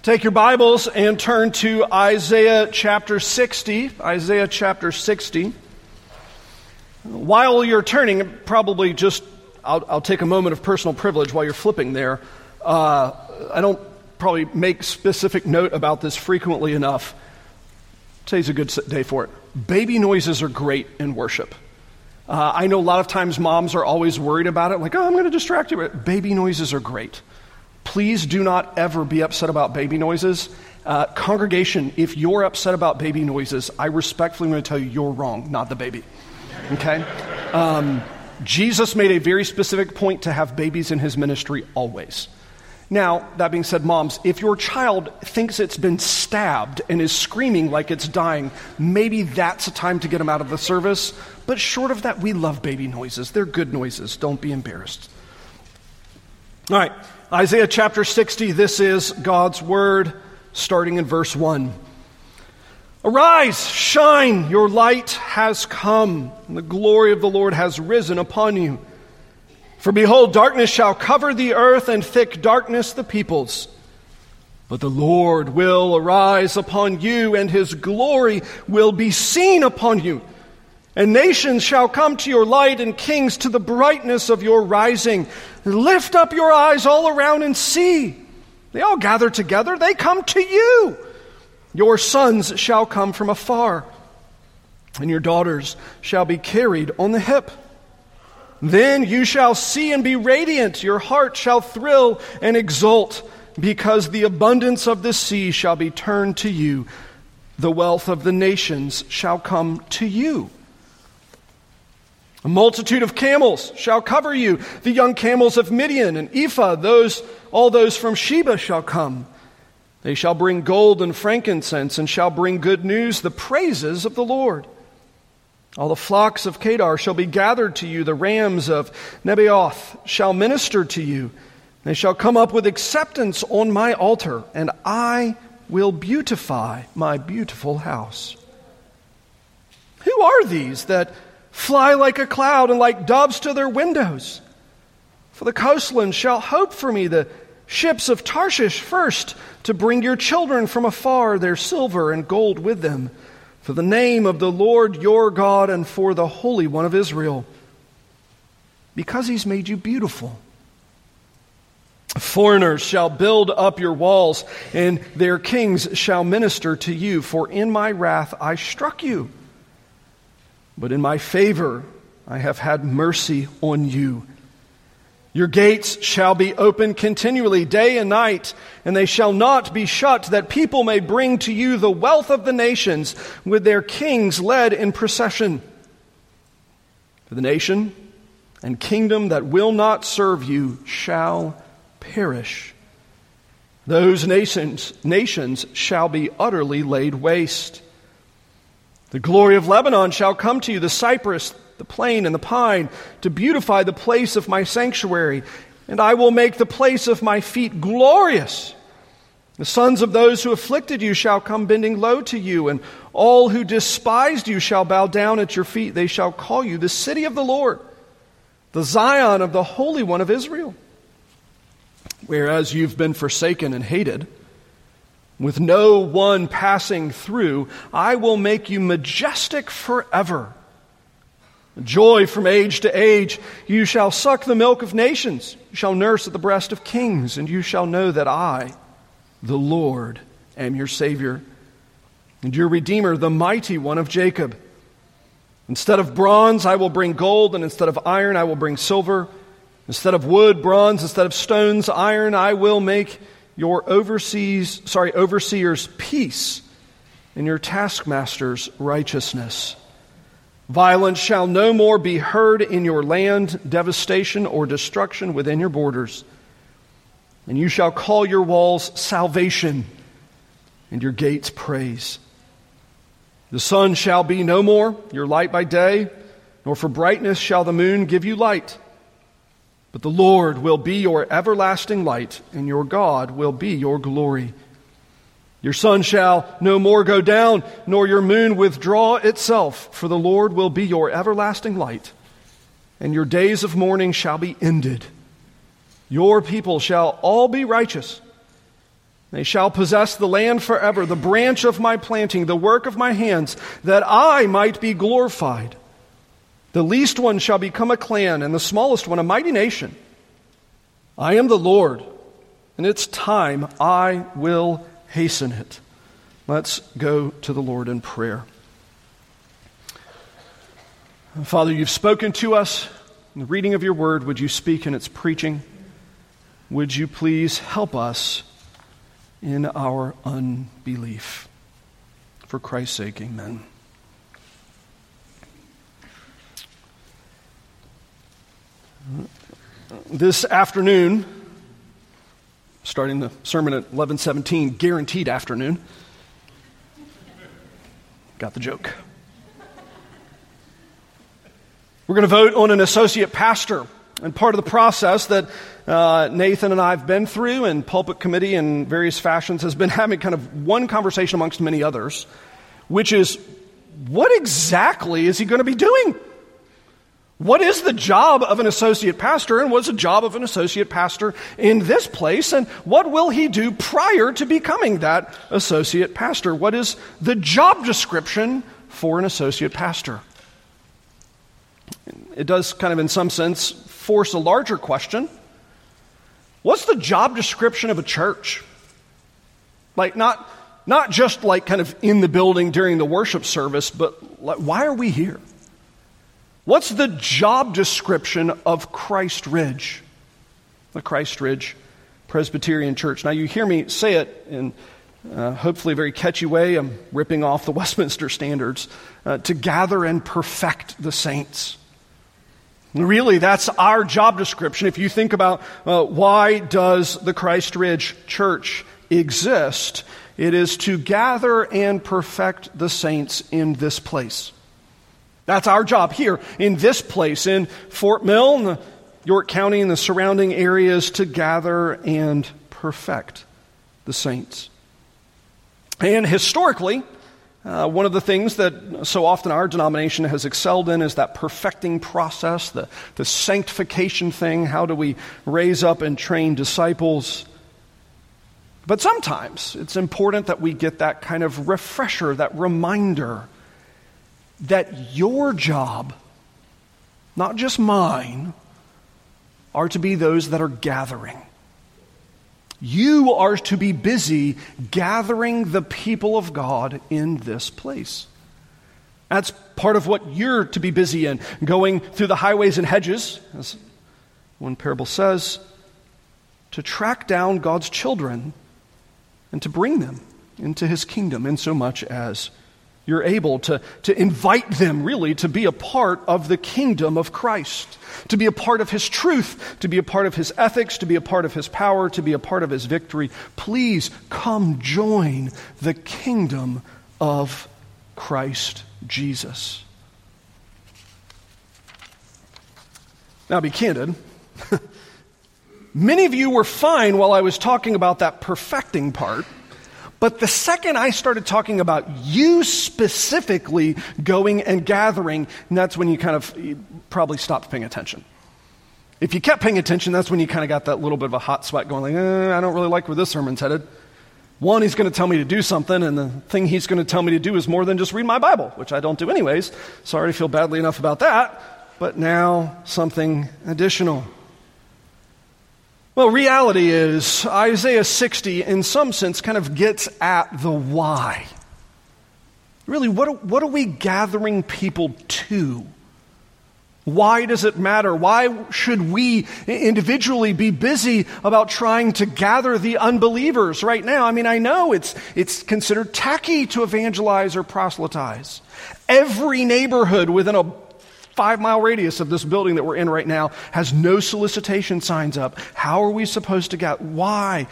Take your Bibles and turn to Isaiah chapter 60. Isaiah chapter 60. While you're turning, probably just, I'll take a moment of personal privilege while you're flipping there. I don't probably make specific note about this frequently enough. Today's a good day for it. Baby noises are great in worship. I know a lot of times moms are always worried about it, like, oh, I'm going to distract you. Baby noises are great. Please do not ever be upset about baby noises. Congregation, if you're upset about baby noises, I respectfully am going to tell you you're wrong, not the baby. Okay? Jesus made a very specific point to have babies in his ministry always. Now, that being said, moms, if your child thinks it's been stabbed and is screaming like it's dying, maybe that's a time to get them out of the service. But short of that, we love baby noises. They're good noises. Don't be embarrassed. All right, Isaiah chapter 60, this is God's word, starting in verse 1. Arise, shine, your light has come, and the glory of the Lord has risen upon you. For behold, darkness shall cover the earth, and thick darkness the peoples. But the Lord will arise upon you, and his glory will be seen upon you. And nations shall come to your light, and kings to the brightness of your rising. Lift up your eyes all around and see. They all gather together. They come to you. Your sons shall come from afar, and your daughters shall be carried on the hip. Then you shall see and be radiant. Your heart shall thrill and exult, because the abundance of the sea shall be turned to you. The wealth of the nations shall come to you. A multitude of camels shall cover you. The young camels of Midian and Ephah, all those from Sheba shall come. They shall bring gold and frankincense, and shall bring good news, the praises of the Lord. All the flocks of Kedar shall be gathered to you. The rams of Nebaioth shall minister to you. They shall come up with acceptance on my altar, and I will beautify my beautiful house. Who are these that fly like a cloud and like doves to their windows? For the coastlands shall hope for me, the ships of Tarshish first, to bring your children from afar, their silver and gold with them, for the name of the Lord your God and for the Holy One of Israel, because he's made you beautiful. Foreigners shall build up your walls, and their kings shall minister to you, for in my wrath I struck you. But in my favor I have had mercy on you. Your gates shall be open continually, day and night, and they shall not be shut, that people may bring to you the wealth of the nations, with their kings led in procession. For the nation and kingdom that will not serve you shall perish. Those nations shall be utterly laid waste. The glory of Lebanon shall come to you, the cypress, the plane, and the pine, to beautify the place of my sanctuary, and I will make the place of my feet glorious. The sons of those who afflicted you shall come bending low to you, and all who despised you shall bow down at your feet. They shall call you the city of the Lord, the Zion of the Holy One of Israel. Whereas you've been forsaken and hated, with no one passing through, I will make you majestic forever. Joy from age to age. You shall suck the milk of nations. You shall nurse at the breast of kings, and you shall know that I, the Lord, am your Savior, and your Redeemer, the mighty one of Jacob. Instead of bronze, I will bring gold, and instead of iron, I will bring silver. Instead of wood, bronze. Instead of stones, iron. I will make your overseers peace, and your taskmasters righteousness. Violence shall no more be heard in your land, devastation or destruction within your borders. And you shall call your walls salvation, and your gates praise. The sun shall be no more your light by day, nor for brightness shall the moon give you light. But the Lord will be your everlasting light, and your God will be your glory. Your sun shall no more go down, nor your moon withdraw itself, for the Lord will be your everlasting light, and your days of mourning shall be ended. Your people shall all be righteous, They shall possess the land forever, the branch of my planting, the work of my hands, that I might be glorified. The least one shall become a clan, and the smallest one a mighty nation. I am the Lord, and it's time I will hasten it. Let's go to the Lord in prayer. Father, you've spoken to us in the reading of your word. Would you speak in its preaching? Would you please help us in our unbelief? For Christ's sake, amen. This afternoon, starting the sermon at 11:17, guaranteed afternoon. Got the joke. We're going to vote on an associate pastor. And part of the process that Nathan and I have been through, and pulpit committee in various fashions, has been having kind of one conversation amongst many others, which is, what exactly is he going to be doing? What is the job of an associate pastor, and what's the job of an associate pastor in this place, and what will he do prior to becoming that associate pastor? What is the job description for an associate pastor? It does kind of, in some sense, force a larger question. What's the job description of a church? Like, not just like kind of in the building during the worship service, but like, why are we here? What's the job description of Christ Ridge, the Christ Ridge Presbyterian Church? Now, you hear me say it in hopefully a very catchy way. I'm ripping off the Westminster Standards, to gather and perfect the saints. Really, that's our job description. If you think about why does the Christ Ridge Church exist, it is to gather and perfect the saints in this place. That's our job here in this place, in Fort Mill, in the York County and the surrounding areas, to gather and perfect the saints. And historically, one of the things that so often our denomination has excelled in is that perfecting process, the sanctification thing. How do we raise up and train disciples? But sometimes it's important that we get that kind of refresher, that reminder that your job, not just mine, are to be those that are gathering. You are to be busy gathering the people of God in this place. That's part of what you're to be busy in, going through the highways and hedges, as one parable says, to track down God's children and to bring them into his kingdom, in so much as you're able to invite them, really, to be a part of the kingdom of Christ, to be a part of his truth, to be a part of his ethics, to be a part of his power, to be a part of his victory. Please come join the kingdom of Christ Jesus. Now, be candid. Many of you were fine while I was talking about that perfecting part. But the second I started talking about you specifically going and gathering, and that's when you probably stopped paying attention. If you kept paying attention, that's when you kind of got that little bit of a hot sweat going, like, I don't really like where this sermon's headed. One, he's going to tell me to do something, and the thing he's going to tell me to do is more than just read my Bible, which I don't do anyways, so I already feel badly enough about that. But now, something additional. Well, reality is, Isaiah 60, in some sense, kind of gets at the why. Really, what are we gathering people to? Why does it matter? Why should we individually be busy about trying to gather the unbelievers right now? I mean, I know it's considered tacky to evangelize or proselytize. Every neighborhood within a 5-mile radius of this building that we're in right now has no solicitation signs up. How are we supposed to get? Why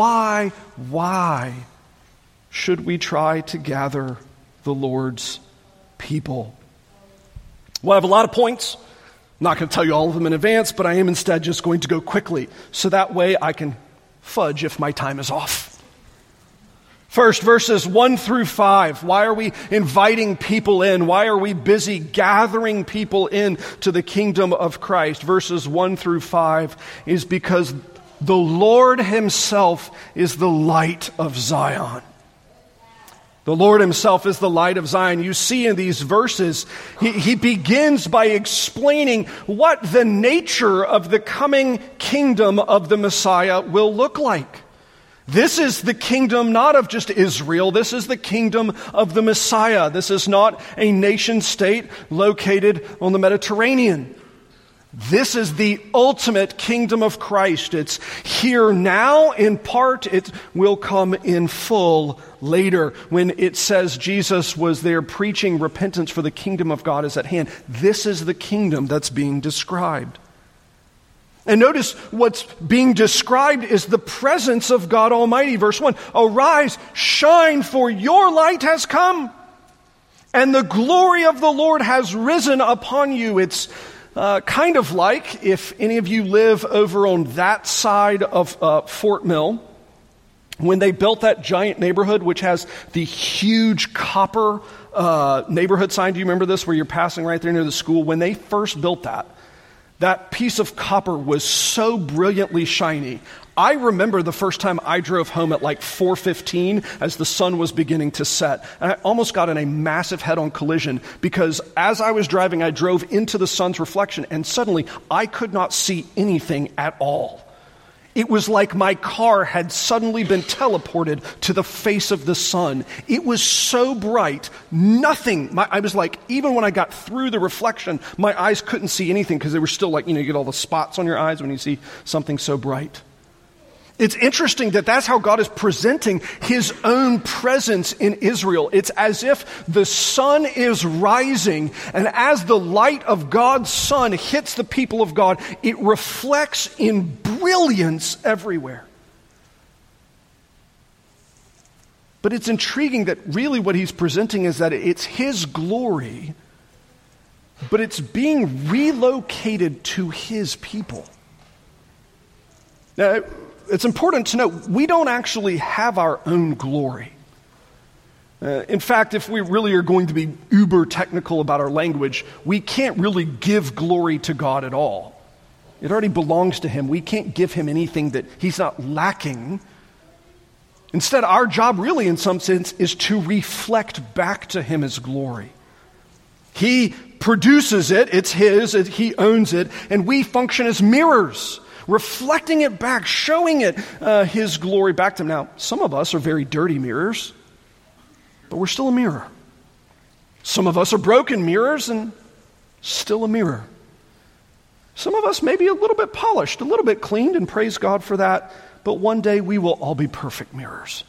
should we try to gather the Lord's people? Well, I have a lot of points. I'm not going to tell you all of them in advance, but I am instead just going to go quickly, so that way I can fudge if my time is off. First, verses 1 through 5. Why are we inviting people in? Why are we busy gathering people in to the kingdom of Christ? Verses 1 through 5 is because the Lord himself is the light of Zion. The Lord himself is the light of Zion. You see in these verses, he begins by explaining what the nature of the coming kingdom of the Messiah will look like. This is the kingdom not of just Israel. This is the kingdom of the Messiah. This is not a nation state located on the Mediterranean. This is the ultimate kingdom of Christ. It's here now in part. It will come in full later. When it says Jesus was there preaching repentance for the kingdom of God is at hand, this is the kingdom that's being described. And notice what's being described is the presence of God Almighty. Verse 1, arise, shine, for your light has come, and the glory of the Lord has risen upon you. It's kind of like if any of you live over on that side of Fort Mill, when they built that giant neighborhood, which has the huge copper neighborhood sign. Do you remember this, where you're passing right there near the school? When they first built that piece of copper was so brilliantly shiny. I remember the first time I drove home at like 4:15 as the sun was beginning to set. And I almost got in a massive head-on collision because as I was driving, I drove into the sun's reflection and suddenly I could not see anything at all. It was like my car had suddenly been teleported to the face of the sun. It was so bright, nothing. I was like, even when I got through the reflection, my eyes couldn't see anything because they were still like, you get all the spots on your eyes when you see something so bright. It's interesting that that's how God is presenting his own presence in Israel. It's as if the sun is rising, and as the light of God's sun hits the people of God, it reflects in brilliance everywhere. But it's intriguing that really what he's presenting is that it's his glory, but it's being relocated to his people. Now, it's important to note, we don't actually have our own glory. In fact, if we really are going to be uber technical about our language, we can't really give glory to God at all. It already belongs to him. We can't give him anything that he's not lacking. Instead, our job really, in some sense, is to reflect back to him his glory. He produces it, it's his, he owns it, and we function as mirrors, reflecting it back, showing it his glory back to him. Now, some of us are very dirty mirrors, but we're still a mirror. Some of us are broken mirrors and still a mirror. Some of us may be a little bit polished, a little bit cleaned, and praise God for that, but one day we will all be perfect mirrors.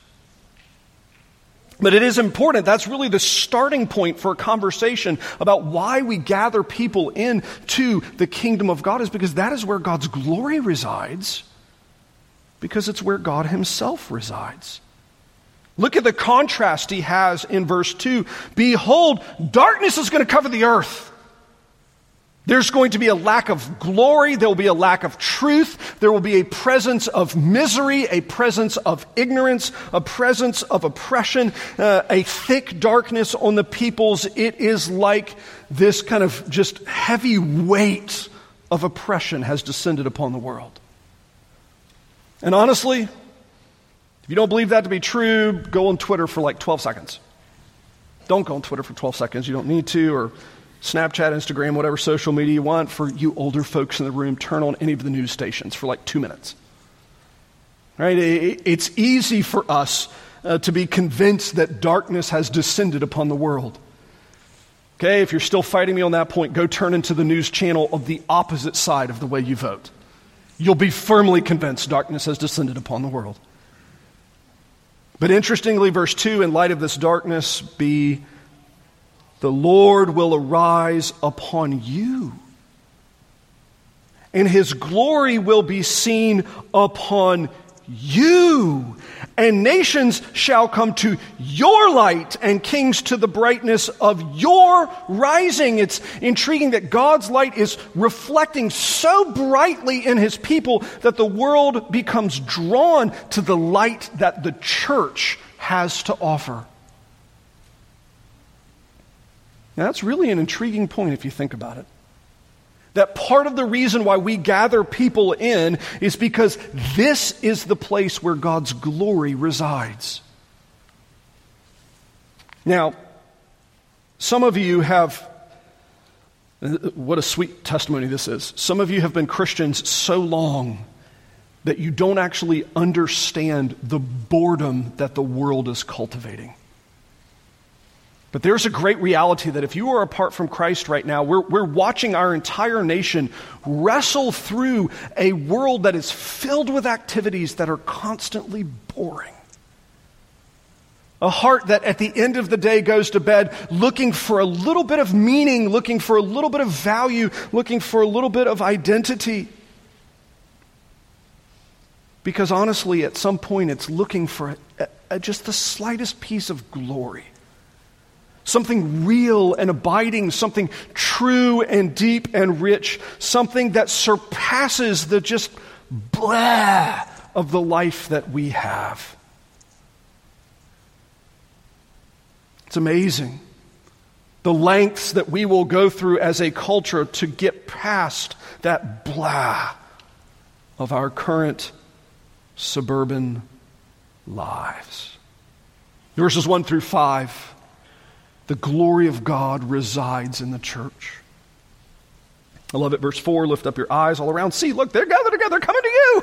But it is important. That's really the starting point for a conversation about why we gather people into the kingdom of God, is because that is where God's glory resides, because it's where God himself resides. Look at the contrast he has in verse 2. Behold, darkness is going to cover the earth. There's going to be a lack of glory. There will be a lack of truth. There will be a presence of misery, a presence of ignorance, a presence of oppression, a thick darkness on the peoples. It is like this kind of just heavy weight of oppression has descended upon the world. And honestly, if you don't believe that to be true, go on Twitter for like 12 seconds. Don't go on Twitter for 12 seconds. You don't need to, or Snapchat, Instagram, whatever social media you want. For you older folks in the room, turn on any of the news stations for like 2 minutes. Right? It's easy for us to be convinced that darkness has descended upon the world. Okay, if you're still fighting me on that point, go turn into the news channel of the opposite side of the way you vote. You'll be firmly convinced darkness has descended upon the world. But interestingly, verse 2, in light of this darkness, the Lord will arise upon you, and his glory will be seen upon you, and nations shall come to your light, and kings to the brightness of your rising. It's intriguing that God's light is reflecting so brightly in his people that the world becomes drawn to the light that the church has to offer. Now, that's really an intriguing point if you think about it. That part of the reason why we gather people in is because this is the place where God's glory resides. Now, some of you have, what a sweet testimony this is. Some of you have been Christians so long that you don't actually understand the boredom that the world is cultivating. But there's a great reality that if you are apart from Christ right now, we're watching our entire nation wrestle through a world that is filled with activities that are constantly boring. A heart that at the end of the day goes to bed looking for a little bit of meaning, looking for a little bit of value, looking for a little bit of identity. Because honestly, at some point, it's looking for just the slightest piece of glory. Something real and abiding, something true and deep and rich, something that surpasses the just blah of the life that we have. It's amazing the lengths that we will go through as a culture to get past that blah of our current suburban lives. Verses 1 through 5. The glory of God resides in the church. I love it. Verse 4, lift up your eyes all around. See, look, they're gathered together, coming to you.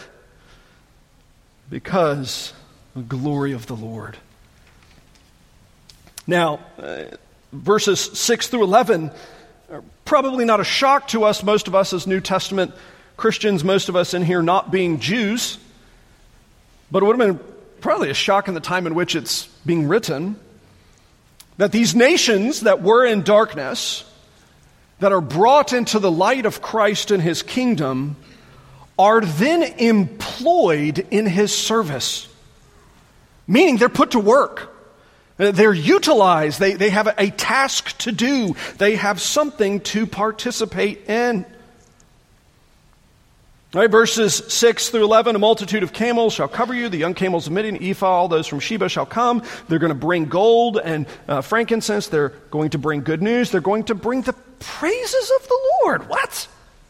Because the glory of the Lord. Now, verses 6 through 11 are probably not a shock to us, most of us as New Testament Christians, most of us in here not being Jews. But it would have been probably a shock in the time in which it's being written. That these nations that were in darkness, that are brought into the light of Christ and His kingdom, are then employed in His service. Meaning they're put to work. They're utilized. They have a task to do. They have something to participate in. All right, verses 6 through 11, a multitude of camels shall cover you. The young camels of Midian, Ephah, all those from Sheba shall come. They're going to bring gold and frankincense. They're going to bring good news. They're going to bring the praises of the Lord. What?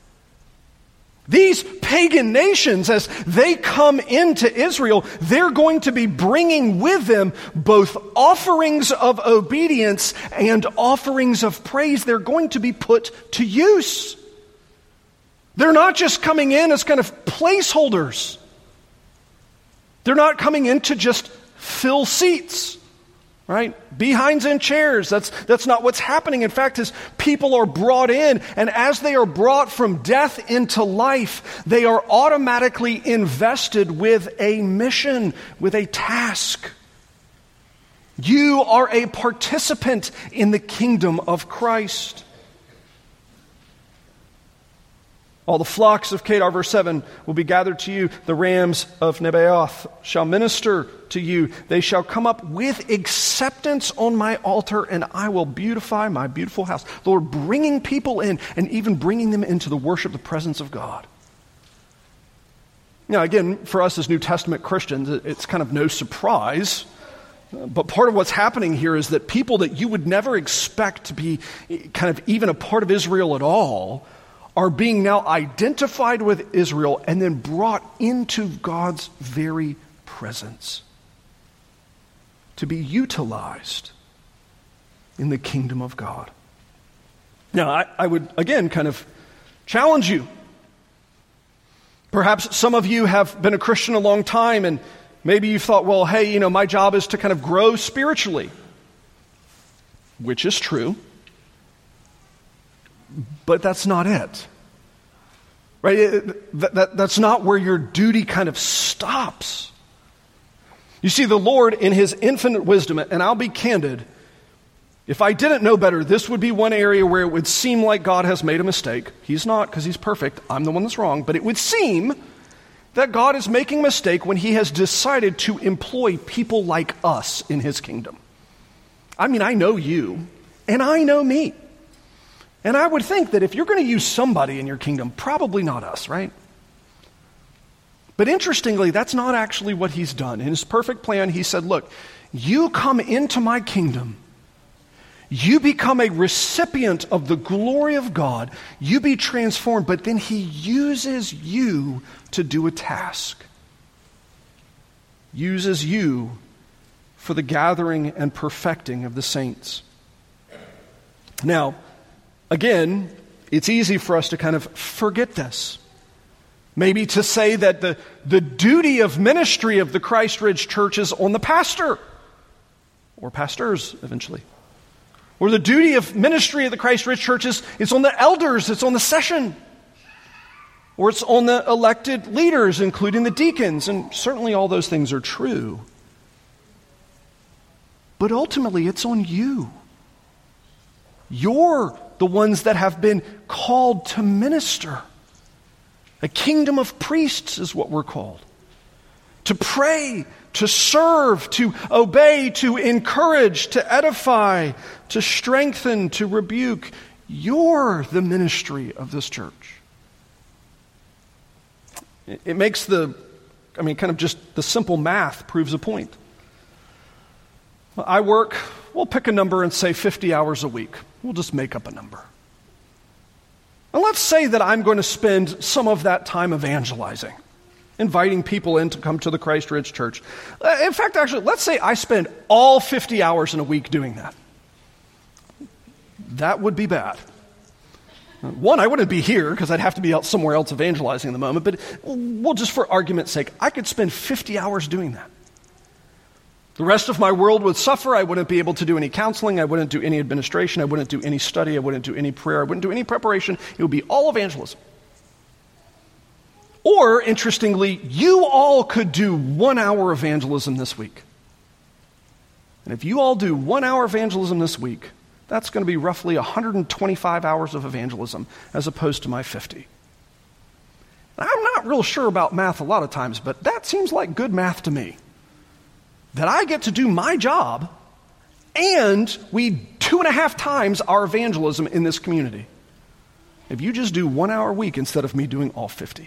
These pagan nations, as they come into Israel, they're going to be bringing with them both offerings of obedience and offerings of praise. They're going to be put to use. They're not just coming in as kind of placeholders. They're not coming in to just fill seats, right? Behinds in chairs. That's not what's happening. In fact, as people are brought in, and as they are brought from death into life, they are automatically invested with a mission, with a task. You are a participant in the kingdom of Christ. All the flocks of Kedar, verse 7, will be gathered to you. The rams of Nebaioth shall minister to you. They shall come up with acceptance on my altar, and I will beautify my beautiful house. Lord, bringing people in and even bringing them into the worship, the presence of God. Now, again, for us as New Testament Christians, it's kind of no surprise. But part of what's happening here is that people that you would never expect to be kind of even a part of Israel at all are being now identified with Israel and then brought into God's very presence to be utilized in the kingdom of God. Now, I would, again, kind of challenge you. Perhaps some of you have been a Christian a long time and maybe you thought, well, hey, my job is to kind of grow spiritually, which is true. But that's not it, right? That's not where your duty kind of stops. You see, the Lord, in His infinite wisdom, and I'll be candid, if I didn't know better, this would be one area where it would seem like God has made a mistake. He's not, because He's perfect. I'm the one that's wrong. But it would seem that God is making a mistake when He has decided to employ people like us in His kingdom. I mean, I know you, and I know me. And I would think that if you're going to use somebody in your kingdom, probably not us, right? But interestingly, that's not actually what He's done. In His perfect plan, He said, look, you come into my kingdom. You become a recipient of the glory of God. You be transformed, but then he uses you to do a task. Uses you for the gathering and perfecting of the saints. Now, again, it's easy for us to kind of forget this. Maybe to say that the duty of ministry of the Christ Ridge Church is on the pastor, or pastors eventually. Or the duty of ministry of the Christ Ridge Church is on the elders, it's on the session. Or it's on the elected leaders, including the deacons, and certainly all those things are true. But ultimately, it's on you. You're the ones that have been called to minister. A kingdom of priests is what we're called. To pray, to serve, to obey, to encourage, to edify, to strengthen, to rebuke. You're the ministry of this church. It makes just the simple math proves a point. I work, we'll pick a number and say 50 hours a week. We'll just make up a number. And let's say that I'm going to spend some of that time evangelizing, inviting people in to come to the Christ Ridge Church. In fact, actually, let's say I spend all 50 hours in a week doing that. That would be bad. One, I wouldn't be here because I'd have to be out somewhere else evangelizing in the moment, but well, just for argument's sake, I could spend 50 hours doing that. The rest of my world would suffer. I wouldn't be able to do any counseling. I wouldn't do any administration. I wouldn't do any study. I wouldn't do any prayer. I wouldn't do any preparation. It would be all evangelism. Or, interestingly, you all could do 1 hour evangelism this week. And if you all do 1 hour evangelism this week, that's going to be roughly 125 hours of evangelism as opposed to my 50. I'm not real sure about math a lot of times, but that seems like good math to me. That I get to do my job and we 2.5 times our evangelism in this community. If you just do 1 hour a week instead of me doing all 50.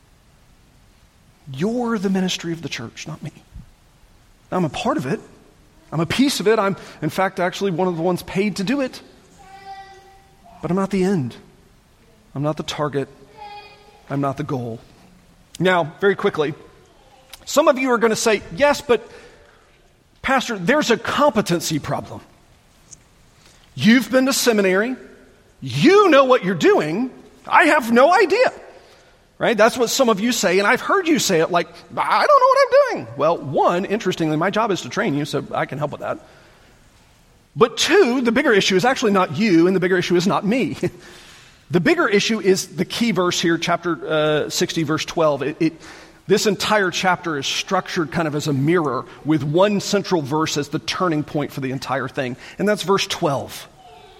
You're the ministry of the church, not me. I'm a part of it. I'm a piece of it. I'm, in fact, actually one of the ones paid to do it. But I'm not the end. I'm not the target. I'm not the goal. Now, very quickly, some of you are going to say, yes, but Pastor, there's a competency problem. You've been to seminary. You know what you're doing. I have no idea. Right? That's what some of you say, and I've heard you say it like, I don't know what I'm doing. Well, one, interestingly, my job is to train you, so I can help with that. But two, the bigger issue is actually not you, and the bigger issue is not me. The bigger issue is the key verse here, chapter 60, verse 12. This entire chapter is structured kind of as a mirror with one central verse as the turning point for the entire thing, and that's verse 12.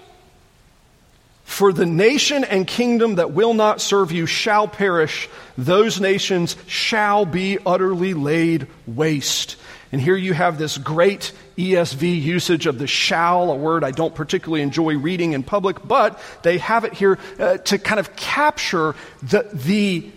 For the nation and kingdom that will not serve you shall perish. Those nations shall be utterly laid waste. And here you have this great ESV usage of the shall, a word I don't particularly enjoy reading in public, but they have it here to kind of capture the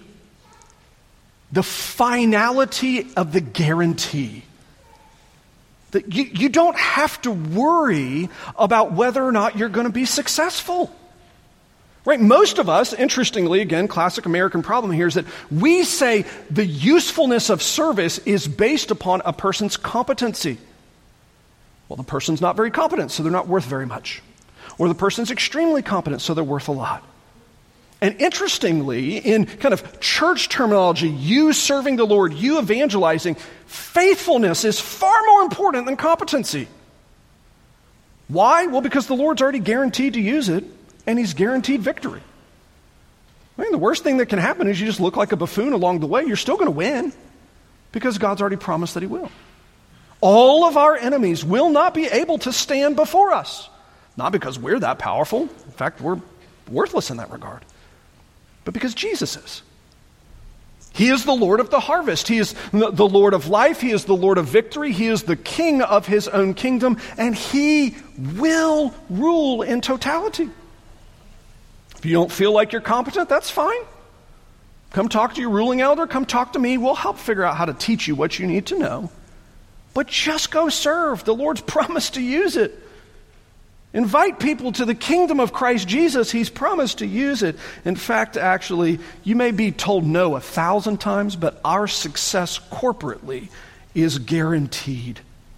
finality of the guarantee. That you don't have to worry about whether or not you're going to be successful. Right? Most of us, interestingly, again, classic American problem here is that we say the usefulness of service is based upon a person's competency. Well, the person's not very competent, so they're not worth very much. Or the person's extremely competent, so they're worth a lot. And interestingly, in kind of church terminology, you serving the Lord, you evangelizing, faithfulness is far more important than competency. Why? Well, because the Lord's already guaranteed to use it. And he's guaranteed victory. I mean, the worst thing that can happen is you just look like a buffoon along the way. You're still going to win because God's already promised that he will. All of our enemies will not be able to stand before us. Not because we're that powerful. In fact, we're worthless in that regard. But because Jesus is. He is the Lord of the harvest. He is the Lord of life. He is the Lord of victory. He is the king of his own kingdom. And he will rule in totality. If you don't feel like you're competent, that's fine. Come talk to your ruling elder. Come talk to me. We'll help figure out how to teach you what you need to know. But just go serve. The Lord's promised to use it. Invite people to the kingdom of Christ Jesus. He's promised to use it. In fact, actually, you may be told no 1,000 times, but our success corporately is guaranteed.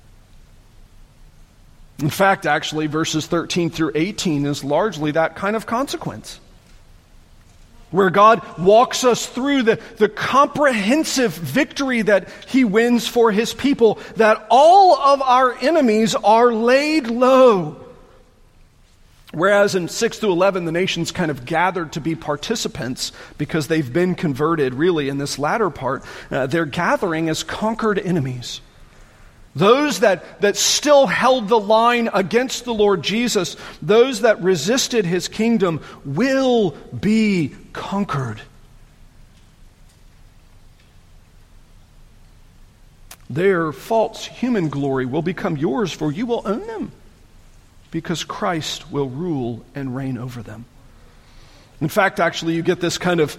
In fact, actually, verses 13 through 18 is largely that kind of consequence, where God walks us through the comprehensive victory that He wins for His people, that all of our enemies are laid low. Whereas in 6 through 11, the nations kind of gathered to be participants because they've been converted. Really, in this latter part, they're gathering as conquered enemies. Those that still held the line against the Lord Jesus, those that resisted His kingdom, will be conquered. Their false human glory will become yours, for you will own them, because Christ will rule and reign over them. In fact, actually, you get this kind of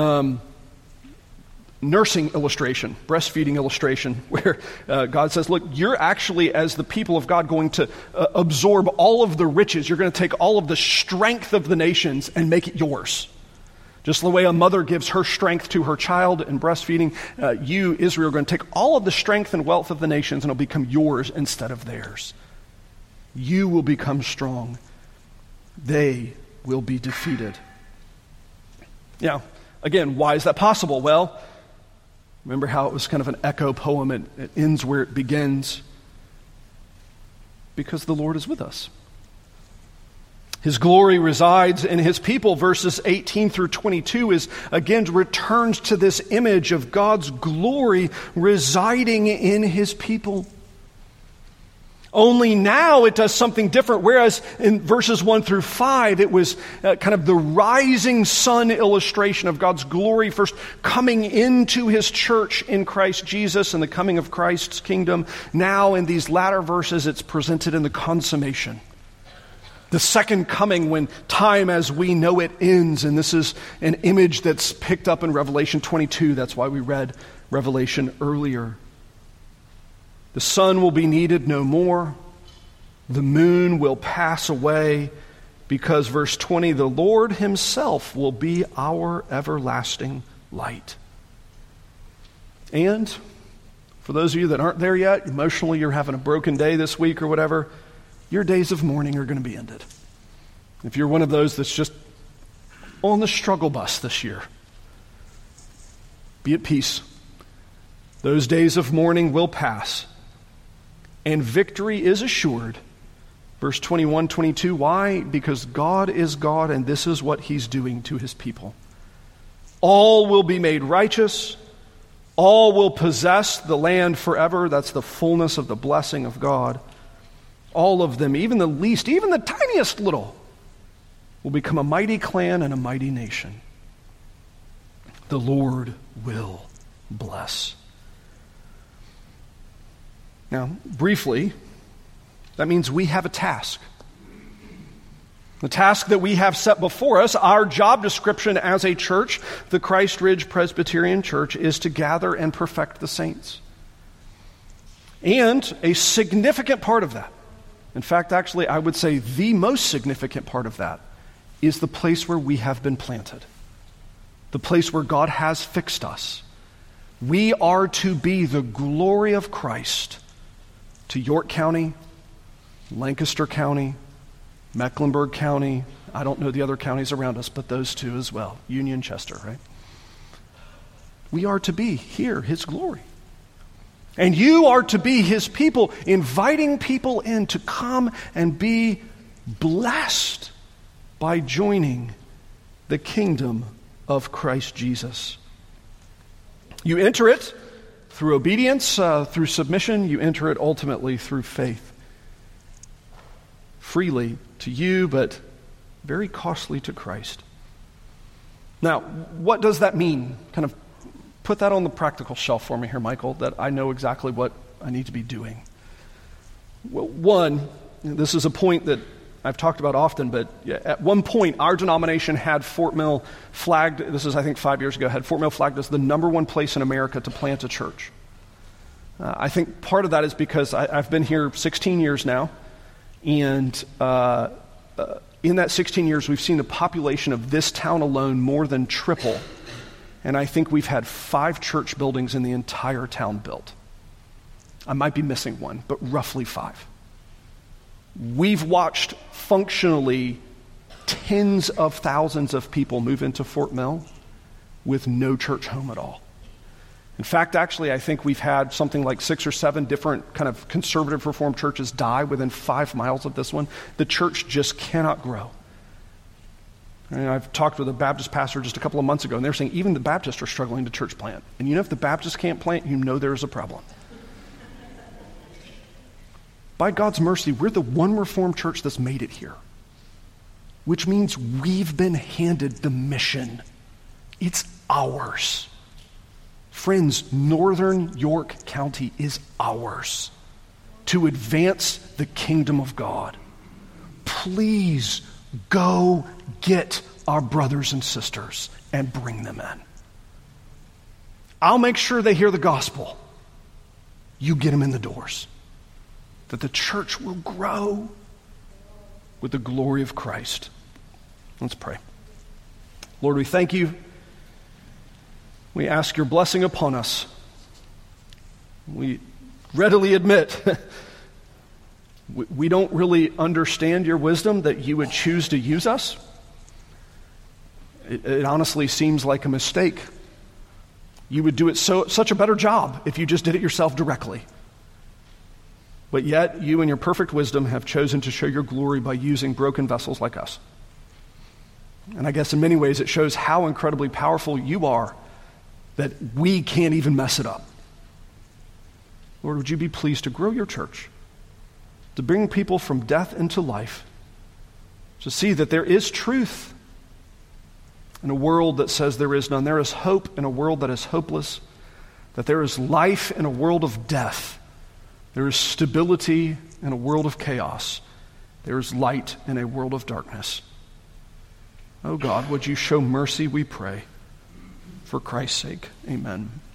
nursing illustration, breastfeeding illustration, where God says, look, you're actually, as the people of God, going to absorb all of the riches. You're going to take all of the strength of the nations and make it yours. Just the way a mother gives her strength to her child in breastfeeding, you, Israel, are going to take all of the strength and wealth of the nations and it'll become yours instead of theirs. You will become strong. They will be defeated. Now, again, why is that possible? Well, remember how it was kind of an echo poem. It ends where it begins. Because the Lord is with us. His glory resides in His people. Verses 18 through 22 is, again, returns to this image of God's glory residing in His people. Only now it does something different, whereas in verses 1 through 5, it was kind of the rising sun illustration of God's glory first coming into His church in Christ Jesus and the coming of Christ's kingdom. Now in these latter verses, it's presented in the consummation. The second coming, when time as we know it ends, and this is an image that's picked up in Revelation 22. That's why we read Revelation earlier. The sun will be needed no more. The moon will pass away, because, verse 20, the Lord Himself will be our everlasting light. And for those of you that aren't there yet, emotionally you're having a broken day this week or whatever, your days of mourning are going to be ended. If you're one of those that's just on the struggle bus this year, be at peace. Those days of mourning will pass. And victory is assured. Verse 21, 22, why? Because God is God, and this is what He's doing to His people. All will be made righteous. All will possess the land forever. That's the fullness of the blessing of God. All of them, even the least, even the tiniest little, will become a mighty clan and a mighty nation. The Lord will bless. Now, briefly, that means we have a task. The task that we have set before us, our job description as a church, the Christ Ridge Presbyterian Church, is to gather and perfect the saints. And a significant part of that, in fact, actually, I would say the most significant part of that, is the place where we have been planted. The place where God has fixed us. We are to be the glory of Christ to York County, Lancaster County, Mecklenburg County. I don't know the other counties around us, but those two as well. Union, Chester, right? We are to be here, His glory. And you are to be His people, inviting people in to come and be blessed by joining the kingdom of Christ Jesus. You enter it through obedience, through submission. You enter it ultimately through faith. Freely to you, but very costly to Christ. Now, what does that mean? Kind of put that on the practical shelf for me here, Michael, that I know exactly what I need to be doing. Well, one, this is a point that I've talked about often, but at one point our denomination had Fort Mill flagged, this is I think 5 years ago, had Fort Mill flagged as the number one place in America to plant a church. I think part of that is because I've been here 16 years now, And in that 16 years, we've seen the population of this town alone more than triple. And I think we've had 5 church buildings in the entire town built. I might be missing one, but roughly 5. We've watched functionally tens of thousands of people move into Fort Mill with no church home at all. In fact, actually, I think we've had something like 6 or 7 different kind of conservative Reformed churches die within 5 miles of this one. The church just cannot grow. And I've talked with a Baptist pastor just a couple of months ago, and they're saying even the Baptists are struggling to church plant. And you know, if the Baptists can't plant, you know there is a problem. By God's mercy, we're the one Reformed church that's made it here, which means we've been handed the mission. It's ours. Friends, Northern York County is ours to advance the kingdom of God. Please go get our brothers and sisters and bring them in. I'll make sure they hear the gospel. You get them in the doors, that the church will grow with the glory of Christ. Let's pray. Lord, we thank you. We ask your blessing upon us. We readily admit we don't really understand your wisdom that you would choose to use us. It honestly seems like a mistake. You would do it such a better job if you just did it yourself directly. But yet, you in your perfect wisdom have chosen to show your glory by using broken vessels like us. And I guess in many ways it shows how incredibly powerful you are that we can't even mess it up. Lord, would you be pleased to grow your church, to bring people from death into life, to see that there is truth in a world that says there is none. There is hope in a world that is hopeless, that there is life in a world of death. There is stability in a world of chaos. There is light in a world of darkness. Oh God, would you show mercy, we pray. For Christ's sake, amen.